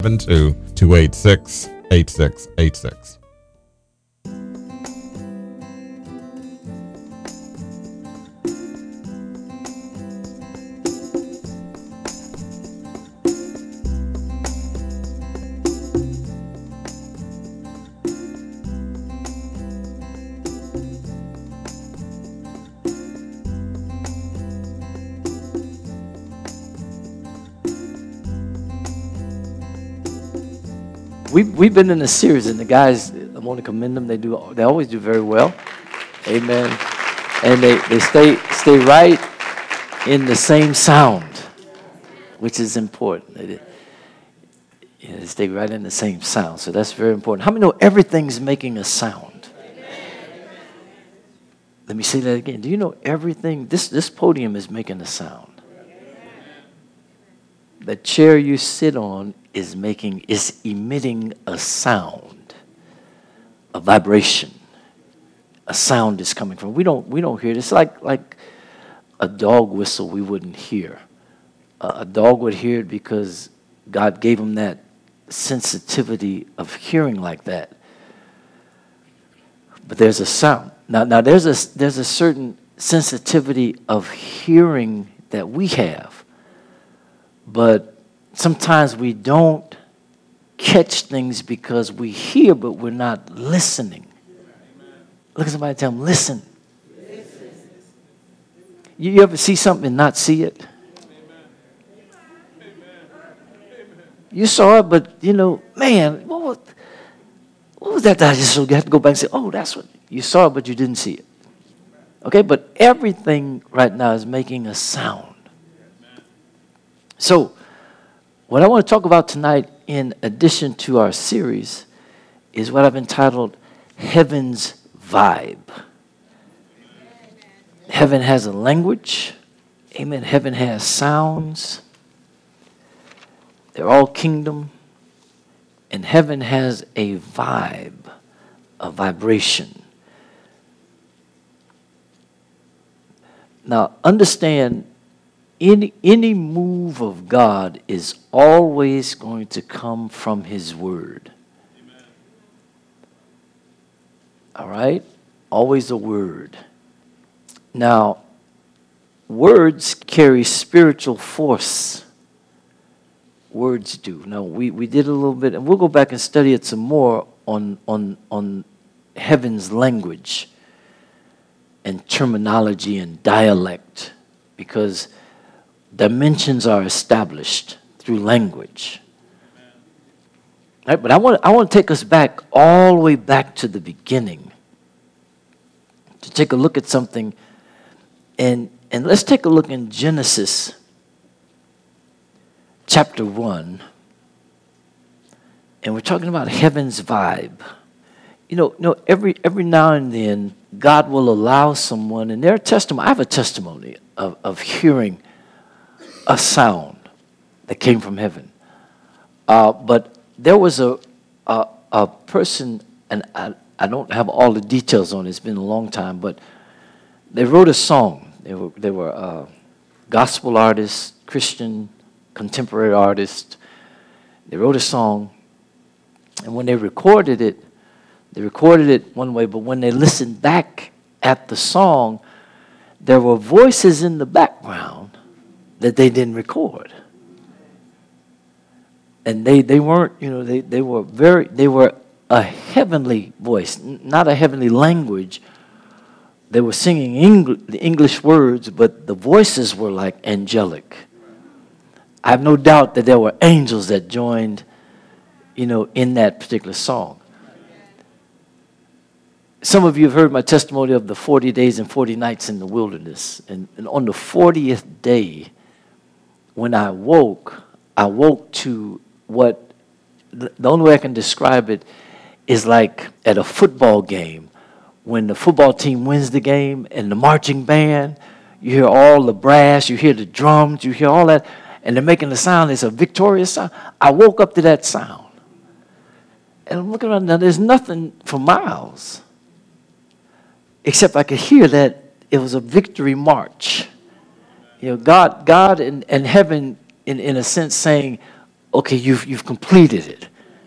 286-8686. We've been in a series, and the guys, I want to commend them. They always do very well. Amen. And they stay right in the same sound, which is important. They stay right in the same sound, so that's very important. How many know everything's making a sound? Let me say that again. Do you know everything? This podium is making a sound. The chair you sit on is emitting a sound, a vibration. A sound is coming from. We don't hear it. It's like a dog whistle we wouldn't hear. A dog would hear it because God gave him that sensitivity of hearing like that. But there's a sound. Now there's a certain sensitivity of hearing that we have. But sometimes we don't catch things because we hear, but we're not listening. Look at somebody and tell them, listen. You ever see something and not see it? You saw it, but man, what was that? I just have to go back and say, oh, that's what you saw it, but you didn't see it. Okay, but everything right now is making a sound. So, what I want to talk about tonight, in addition to our series, is what I've entitled Heaven's Vibe. Heaven has a language. Amen. Heaven has sounds. They're all kingdom. And heaven has a vibe, a vibration. Now, understand, any move of God is always going to come from His Word. Amen. All right? Always a word. Now, words carry spiritual force. Words do. Now, we did a little bit, and we'll go back and study it some more on heaven's language and terminology and dialect, because dimensions are established through language. Right, but I want to take us back, all the way back to the beginning, to take a look at something, and let's take a look in Genesis chapter 1, and we're talking about heaven's vibe. Every now and then, God will allow someone, and their testimony. I have a testimony of hearing a sound that came from heaven. But there was a person, and I don't have all the details on it. It's been a long time, but they wrote a song. They were gospel artists, Christian, contemporary artists. They wrote a song, and when they recorded it one way, but when they listened back at the song, there were voices in the background that they didn't record. And they weren't, they were a heavenly voice, not a heavenly language. They were singing the English words, but the voices were like angelic. I have no doubt that there were angels that joined, in that particular song. Some of you have heard my testimony of the 40 days and 40 nights in the wilderness. And on the 40th day, when I woke to what, the only way I can describe it is like at a football game. When the football team wins the game and the marching band, you hear all the brass, you hear the drums, you hear all that, and they're making the sound. It's a victorious sound. I woke up to that sound. And I'm looking around now, there's nothing for miles, except I could hear that it was a victory march. God and heaven, in a sense, saying, Okay, you've completed it.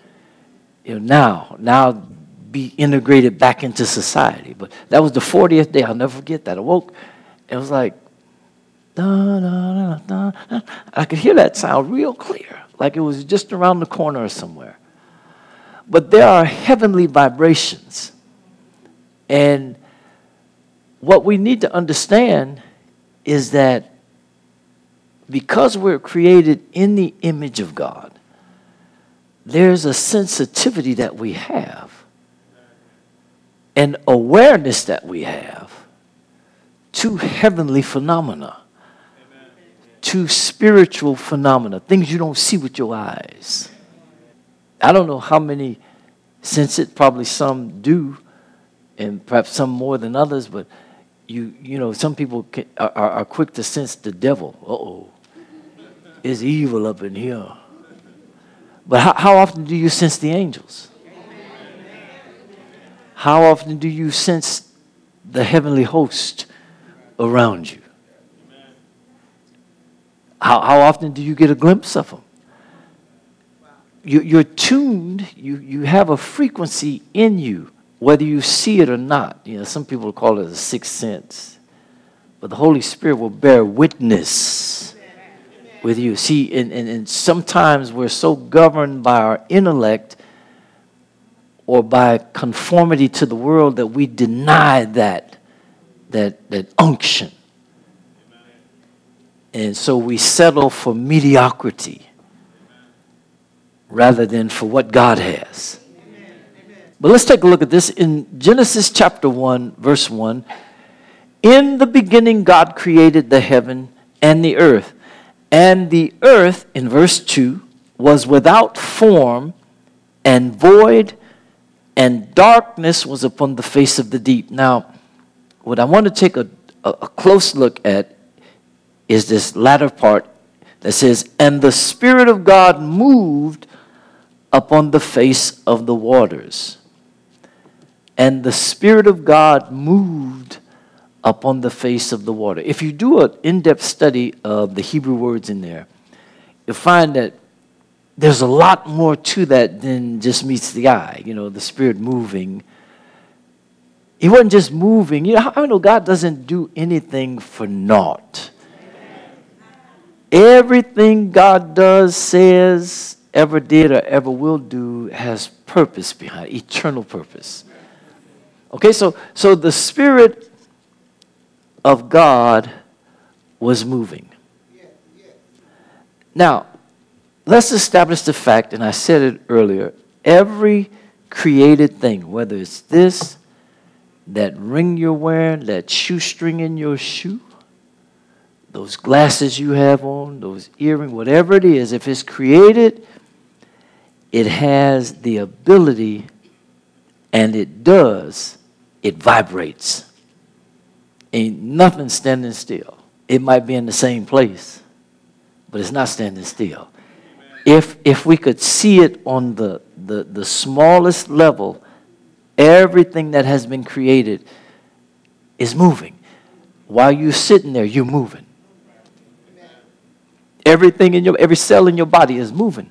Now be integrated back into society. But that was the 40th day. I'll never forget that. I woke, it was like, da, da, da, da, da. I could hear that sound real clear, like it was just around the corner or somewhere. But there are heavenly vibrations. And what we need to understand is that because we're created in the image of God, there's a sensitivity that we have, an awareness that we have to heavenly phenomena, to spiritual phenomena, things you don't see with your eyes. I don't know how many sense it, probably some do, and perhaps some more than others, but some people are quick to sense the devil. Uh-oh, it's evil up in here. But how often do you sense the angels? How often do you sense the heavenly host around you? How often do you get a glimpse of them? You're tuned, you have a frequency in you, whether you see it or not. Some people call it a sixth sense. But the Holy Spirit will bear witness with you. See, and sometimes we're so governed by our intellect or by conformity to the world that we deny that unction. And so we settle for mediocrity rather than for what God has. But let's take a look at this in Genesis chapter 1, verse 1. In the beginning, God created the heaven and the earth. And the earth, in verse 2, was without form and void, and darkness was upon the face of the deep. Now, what I want to take a close look at is this latter part that says, and the Spirit of God moved upon the face of the waters. And the Spirit of God moved upon the face of the water. If you do an in-depth study of the Hebrew words in there, you'll find that there's a lot more to that than just meets the eye. The Spirit moving. He wasn't just moving. I know God doesn't do anything for naught. Everything God does, says, ever did, or ever will do has purpose behind it, eternal purpose. Okay, so the Spirit of God was moving. Now, let's establish the fact, and I said it earlier, every created thing, whether it's this, that ring you're wearing, that shoestring in your shoe, those glasses you have on, those earrings, whatever it is, if it's created, it has the ability, and it vibrates. Ain't nothing standing still. It might be in the same place, but it's not standing still. If we could see it on the smallest level, everything that has been created is moving. While you're sitting there, you're moving. Everything every cell in your body is moving.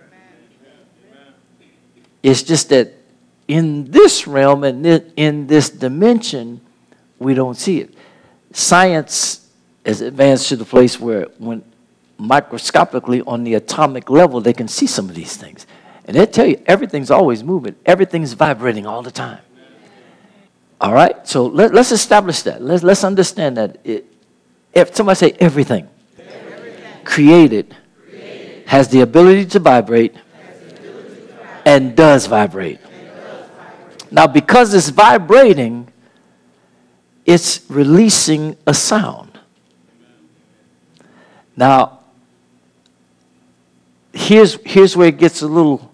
It's just that in this realm and in this dimension, we don't see it. Science has advanced to the place where when microscopically on the atomic level, they can see some of these things. And they tell you everything's always moving. Everything's vibrating all the time. All right? So let's establish that. Let's understand that. If somebody say everything. Created has the ability to vibrate and does vibrate. Now, because it's vibrating, it's releasing a sound. Now, here's where it gets a little,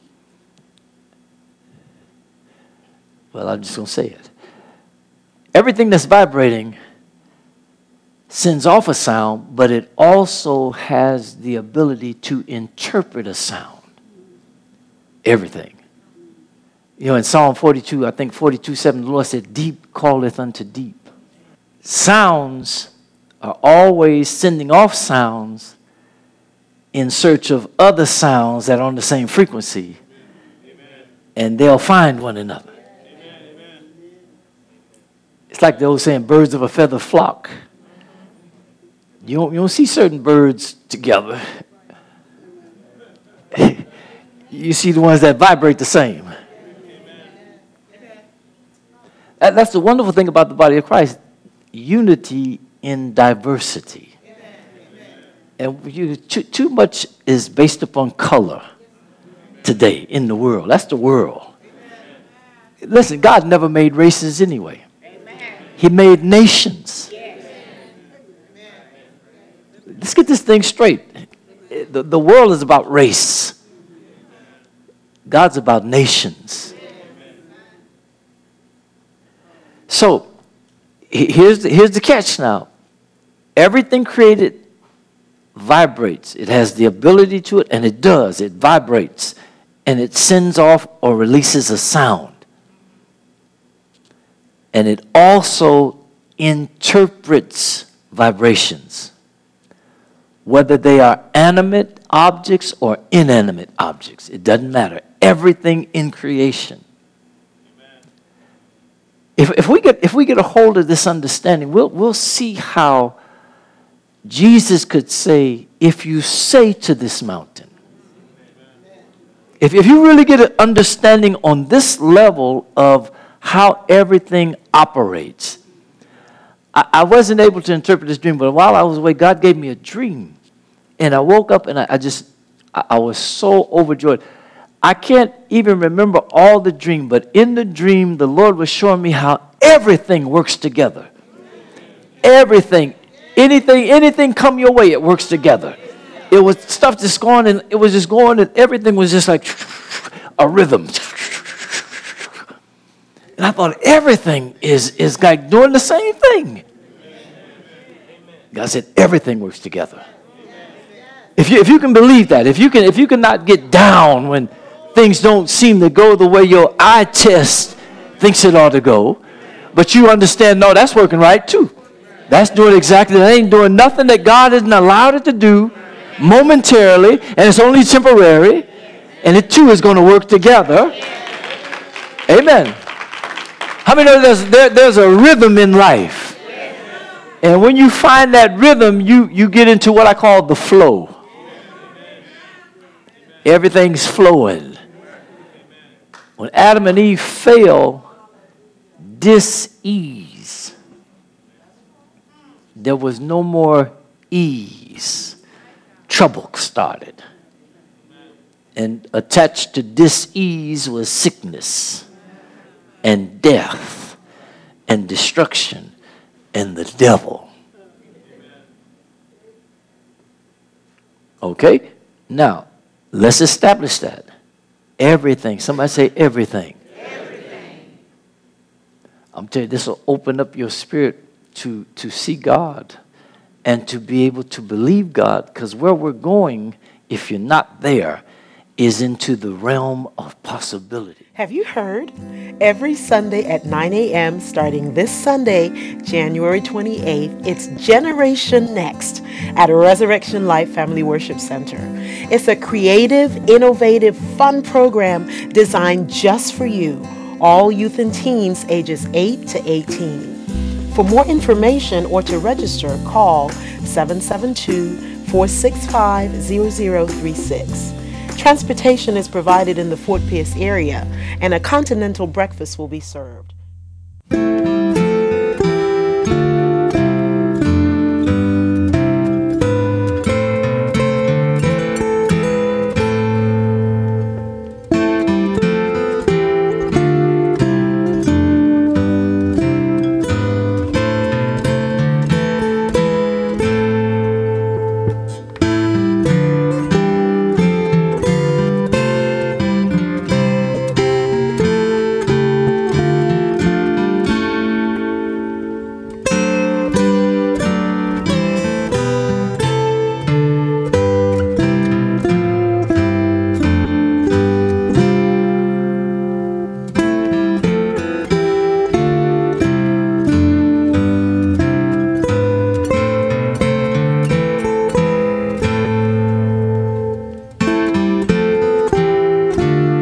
well, I'm just going to say it. Everything that's vibrating sends off a sound, but it also has the ability to interpret a sound. Everything. In Psalm 42, I think 42:7, the Lord said, deep calleth unto deep. Sounds are always sending off sounds in search of other sounds that are on the same frequency, and they'll find one another. It's like the old saying, birds of a feather flock. You don't see certain birds together. You see the ones that vibrate the same. That's the wonderful thing about the body of Christ. Unity in diversity. And too much is based upon color today in the world. That's the world. Listen, God never made races anyway. He made nations. Let's get this thing straight. The world is about race. God's about nations. So, here's the catch now. Everything created vibrates. It has the ability to it, and it does. It vibrates, and it sends off or releases a sound. And it also interprets vibrations, whether they are animate objects or inanimate objects. It doesn't matter. Everything in creation. If we get a hold of this understanding, we'll see how Jesus could say, if you say to this mountain. If you really get an understanding on this level of how everything operates. I wasn't able to interpret this dream, but while I was away, God gave me a dream. And I woke up and I was so overjoyed. I can't even remember all the dream, but in the dream, the Lord was showing me how everything works together. Everything, anything come your way, it works together. It was stuff just going, and it was just going, and everything was just like a rhythm. And I thought everything is like doing the same thing. God said everything works together. If you can believe that, if you can not get down when things don't seem to go the way your eye test thinks it ought to go, but you understand, no, that's working right too. That's doing exactly, that ain't doing nothing that God hasn't allowed it to do momentarily, and it's only temporary, and it too is going to work together. Amen. How many know there's a rhythm in life? And when you find that rhythm, you get into what I call the flow. Everything's flowing. When Adam and Eve fell, dis-ease. There was no more ease. Trouble started. And attached to dis-ease was sickness and death and destruction and the devil. Okay? Now, let's establish that. Everything. Somebody say everything. Everything. I'm telling you, this will open up your spirit to see God and to be able to believe God, because where we're going, if you're not there, is into the realm of possibility. Have you heard? Every Sunday at 9 a.m. starting this Sunday, January 28th, it's Generation Next at Resurrection Life Family Worship Center. It's a creative, innovative, fun program designed just for you, all youth and teens ages 8 to 18. For more information or to register, call 772-465-0036. Transportation is provided in the Fort Pierce area, and a continental breakfast will be served.